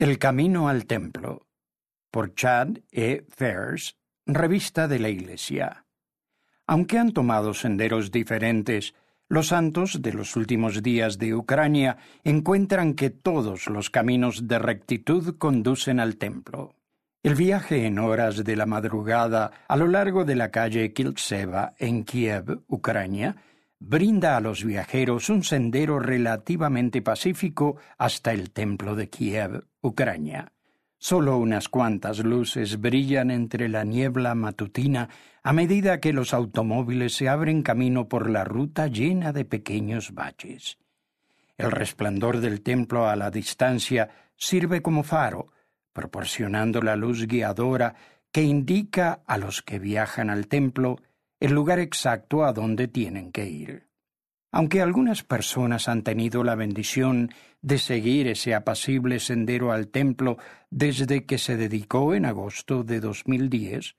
El camino al templo, por Chad E. Fairs, Revista de la Iglesia. Aunque han tomado senderos diferentes, los santos de los últimos días de Ucrania encuentran que todos los caminos de rectitud conducen al templo. El viaje en horas de la madrugada a lo largo de la calle Kiltseva en Kiev, Ucrania, brinda a los viajeros un sendero relativamente pacífico hasta el templo de Kiev, Ucrania. Solo unas cuantas luces brillan entre la niebla matutina a medida que los automóviles se abren camino por la ruta llena de pequeños baches. El resplandor del templo a la distancia sirve como faro, proporcionando la luz guiadora que indica a los que viajan al templo el lugar exacto a donde tienen que ir. Aunque algunas personas han tenido la bendición de seguir ese apacible sendero al templo desde que se dedicó en agosto de 2010,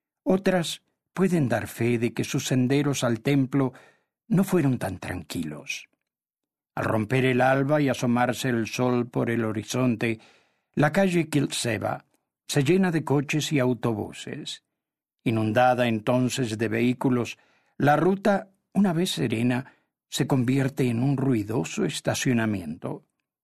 otras pueden dar fe de que sus senderos al templo no fueron tan tranquilos. Al romper el alba y asomarse el sol por el horizonte, la calle Kiltseva se llena de coches y autobuses. Inundada entonces de vehículos, la ruta, una vez serena, se convierte en un ruidoso estacionamiento.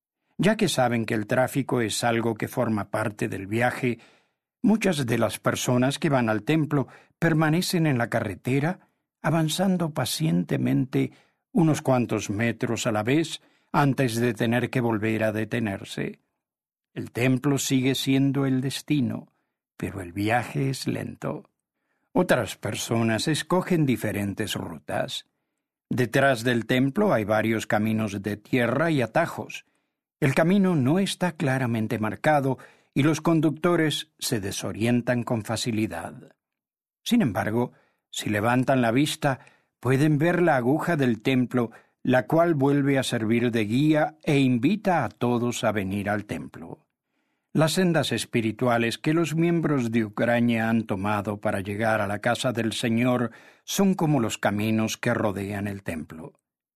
Ya que saben que el tráfico es algo que forma parte del viaje, muchas de las personas que van al templo permanecen en la carretera, avanzando pacientemente unos cuantos metros a la vez antes de tener que volver a detenerse. El templo sigue siendo el destino, pero el viaje es lento. Otras personas escogen diferentes rutas. Detrás del templo hay varios caminos de tierra y atajos. El camino no está claramente marcado y los conductores se desorientan con facilidad. Sin embargo, si levantan la vista, pueden ver la aguja del templo, la cual vuelve a servir de guía e invita a todos a venir al templo. Las sendas espirituales que los miembros de Ucrania han tomado para llegar a la casa del Señor son como los caminos que rodean el templo.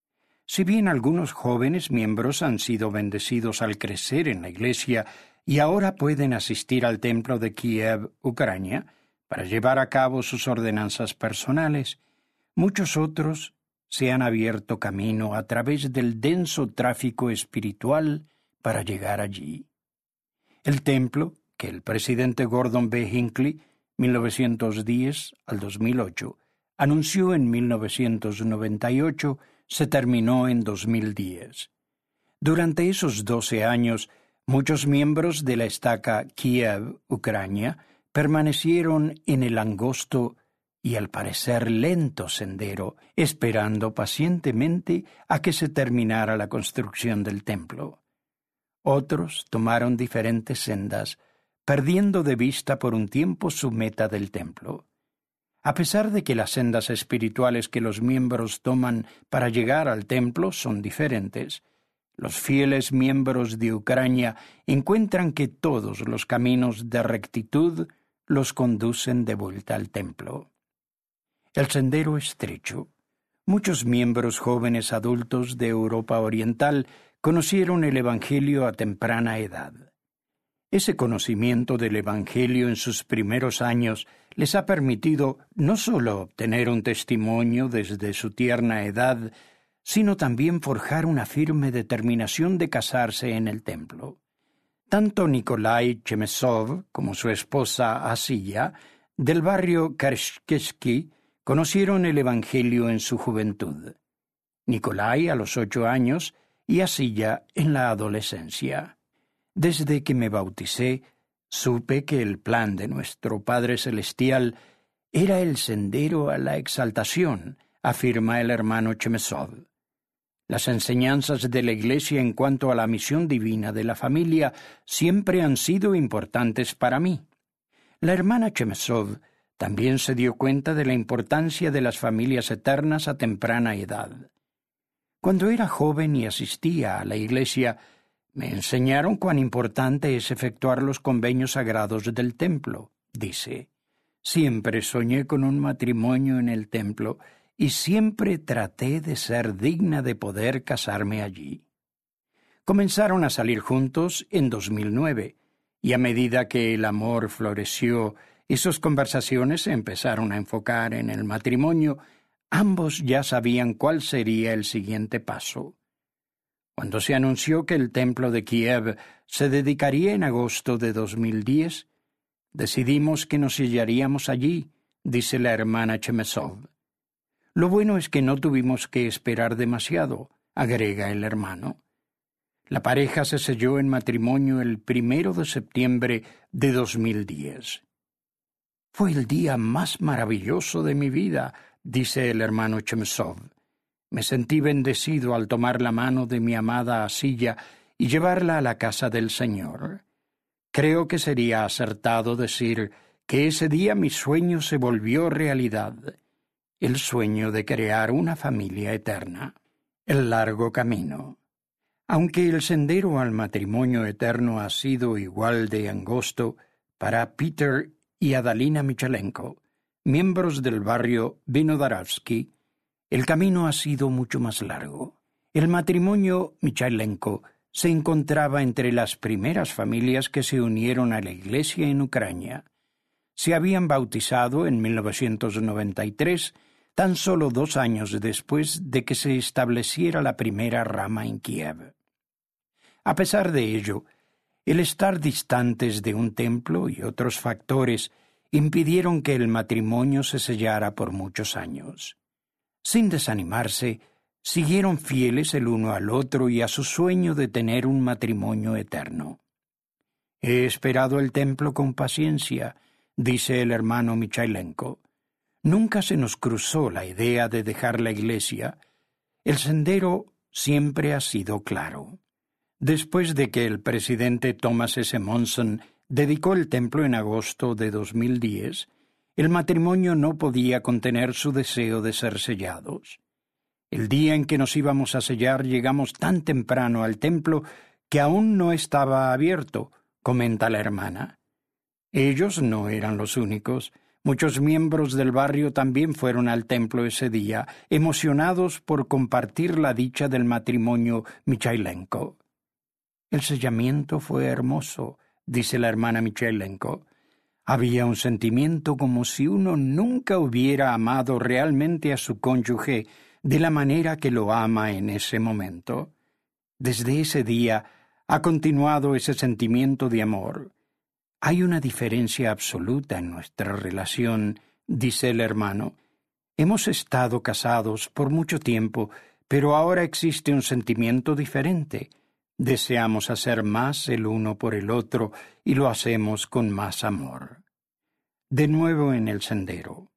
Si bien algunos jóvenes miembros han sido bendecidos al crecer en la Iglesia y ahora pueden asistir al templo de Kiev, Ucrania, para llevar a cabo sus ordenanzas personales, muchos otros se han abierto camino a través del denso tráfico espiritual para llegar allí. El templo, que el presidente Gordon B. Hinckley, 1910 al 2008, anunció en 1998, se terminó en 2010. Durante esos 12 años, muchos miembros de la estaca Kiev, Ucrania, permanecieron en el angosto y al parecer lento sendero, esperando pacientemente a que se terminara la construcción del templo. Otros tomaron diferentes sendas, perdiendo de vista por un tiempo su meta del templo. A pesar de que las sendas espirituales que los miembros toman para llegar al templo son diferentes, los fieles miembros de Ucrania encuentran que todos los caminos de rectitud los conducen de vuelta al templo. El sendero estrecho. Muchos miembros jóvenes adultos de Europa Oriental conocieron el Evangelio a temprana edad. Ese conocimiento del Evangelio en sus primeros años les ha permitido no solo obtener un testimonio desde su tierna edad, sino también forjar una firme determinación de casarse en el templo. Tanto Nikolai Chemezov como su esposa Asiya, del barrio Karshkesky, conocieron el Evangelio en su juventud. Nikolai a los 8 años y Asiya en la adolescencia. Desde que me bauticé, supe que el plan de nuestro Padre Celestial era el sendero a la exaltación, afirma el hermano Chemezov. Las enseñanzas de la Iglesia en cuanto a la misión divina de la familia siempre han sido importantes para mí. La hermana Chemezov también se dio cuenta de la importancia de las familias eternas a temprana edad. Cuando era joven y asistía a la iglesia, me enseñaron cuán importante es efectuar los convenios sagrados del templo, dice. Siempre soñé con un matrimonio en el templo y siempre traté de ser digna de poder casarme allí. Comenzaron a salir juntos en 2009, y a medida que el amor floreció y sus conversaciones se empezaron a enfocar en el matrimonio, ambos ya sabían cuál sería el siguiente paso. Cuando se anunció que el templo de Kiev se dedicaría en agosto de 2010, decidimos que nos hallaríamos allí, dice la hermana Chemezov. Lo bueno es que no tuvimos que esperar demasiado, agrega el hermano. La pareja se selló en matrimonio el 1 de septiembre de 2010. Fue el día más maravilloso de mi vida, dice el hermano Chemezov. Me sentí bendecido al tomar la mano de mi amada Asilla y llevarla a la casa del Señor. Creo que sería acertado decir que ese día mi sueño se volvió realidad, el sueño de crear una familia eterna. El largo camino. Aunque el sendero al matrimonio eterno ha sido igual de angosto para Peter y Adalina Michalenko, miembros del barrio Vinodarovsky, el camino ha sido mucho más largo. El matrimonio Michalenko se encontraba entre las primeras familias que se unieron a la Iglesia en Ucrania. Se habían bautizado en 1993, tan solo 2 años después de que se estableciera la primera rama en Kiev. A pesar de ello, el estar distantes de un templo y otros factores impidieron que el matrimonio se sellara por muchos años. Sin desanimarse, siguieron fieles el uno al otro y a su sueño de tener un matrimonio eterno. He esperado el templo con paciencia, dice el hermano Michailenko. Nunca se nos cruzó la idea de dejar la iglesia. El sendero siempre ha sido claro. Después de que el presidente Thomas S. Monson dedicó el templo en agosto de 2010, el matrimonio no podía contener su deseo de ser sellados. El día en que nos íbamos a sellar llegamos tan temprano al templo que aún no estaba abierto, comenta la hermana. Ellos no eran los únicos. Muchos miembros del barrio también fueron al templo ese día, emocionados por compartir la dicha del matrimonio Michailenko. El sellamiento fue hermoso, dice la hermana Michailenko. Había un sentimiento como si uno nunca hubiera amado realmente a su cónyuge de la manera que lo ama en ese momento. Desde ese día ha continuado ese sentimiento de amor. Hay una diferencia absoluta en nuestra relación, dice el hermano. Hemos estado casados por mucho tiempo, pero ahora existe un sentimiento diferente. Deseamos hacer más el uno por el otro y lo hacemos con más amor. De nuevo en el sendero.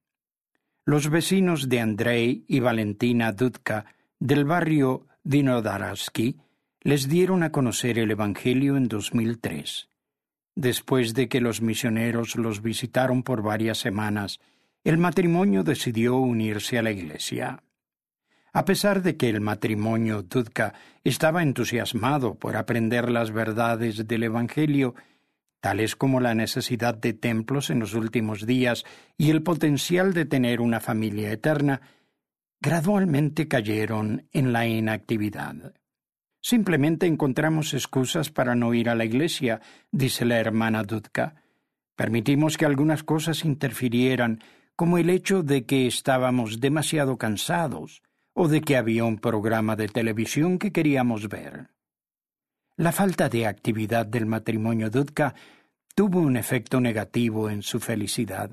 Los vecinos de Andrei y Valentina Dudka del barrio Vinodarovsky les dieron a conocer el Evangelio en 2003. Después de que los misioneros los visitaron por varias semanas, el matrimonio decidió unirse a la iglesia. A pesar de que el matrimonio Dudka estaba entusiasmado por aprender las verdades del Evangelio, tales como la necesidad de templos en los últimos días y el potencial de tener una familia eterna, gradualmente cayeron en la inactividad. Simplemente encontramos excusas para no ir a la iglesia, dice la hermana Dudka. Permitimos que algunas cosas interfirieran, como el hecho de que estábamos demasiado cansados o de que había un programa de televisión que queríamos ver. La falta de actividad del matrimonio Dudka tuvo un efecto negativo en su felicidad.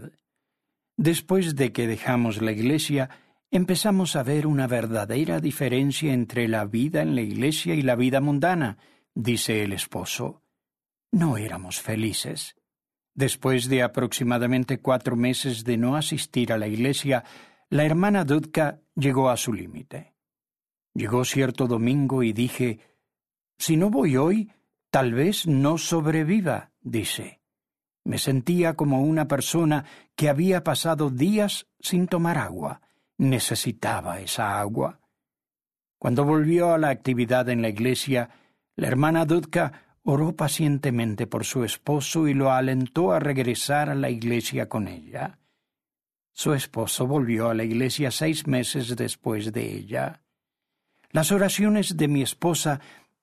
Después de que dejamos la iglesia, empezamos a ver una verdadera diferencia entre la vida en la iglesia y la vida mundana, dice el esposo. No éramos felices. Después de aproximadamente 4 meses de no asistir a la iglesia, la hermana Dudka llegó a su límite. Llegó cierto domingo y dije, «Si no voy hoy, tal vez no sobreviva», dice. Me sentía como una persona que había pasado días sin tomar agua. Necesitaba esa agua. Cuando volvió a la actividad en la iglesia, la hermana Dudka oró pacientemente por su esposo y lo alentó a regresar a la iglesia con ella. Su esposo volvió a la iglesia 6 meses después de ella. Las oraciones de mi esposa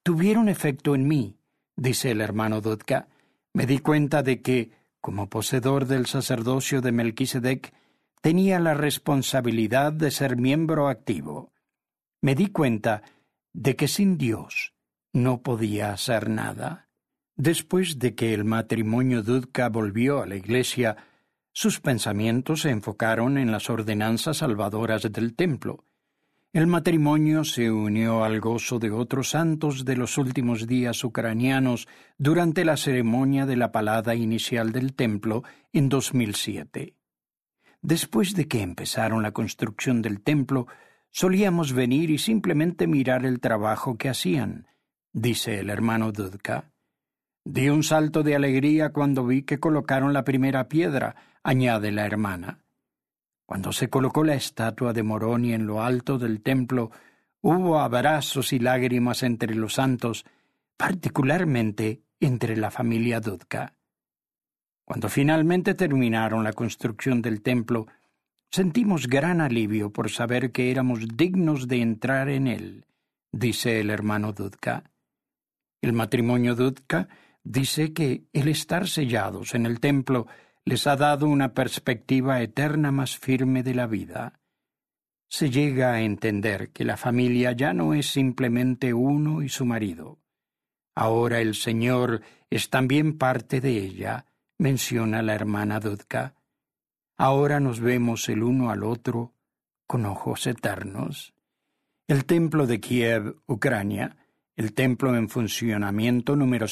tuvieron efecto en mí, dice el hermano Dudka. Me di cuenta de que, como poseedor del sacerdocio de Melquisedec, tenía la responsabilidad de ser miembro activo. Me di cuenta de que sin Dios no podía hacer nada. Después de que el matrimonio Dudka volvió a la iglesia, sus pensamientos se enfocaron en las ordenanzas salvadoras del templo. El matrimonio se unió al gozo de otros santos de los últimos días ucranianos durante la ceremonia de la palada inicial del templo en 2007. Después de que empezaron la construcción del templo, solíamos venir y simplemente mirar el trabajo que hacían, dice el hermano Dudka. Di un salto de alegría cuando vi que colocaron la primera piedra, añade la hermana. Cuando se colocó la estatua de Moroni en lo alto del templo, hubo abrazos y lágrimas entre los santos, particularmente entre la familia Dudka. Cuando finalmente terminaron la construcción del templo, sentimos gran alivio por saber que éramos dignos de entrar en él, dice el hermano Dudka. El matrimonio Dudka dice que el estar sellados en el templo les ha dado una perspectiva eterna más firme de la vida. Se llega a entender que la familia ya no es simplemente uno y su marido. Ahora el Señor es también parte de ella, menciona la hermana Dudka. Ahora nos vemos el uno al otro con ojos eternos. El templo de Kiev, Ucrania, el templo en funcionamiento número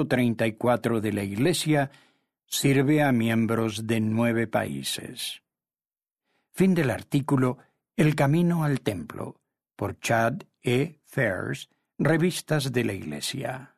134 de la Iglesia, sirve a miembros de 9 países. Fin del artículo El camino al templo, por Chad E. Fairs, Revistas de la Iglesia.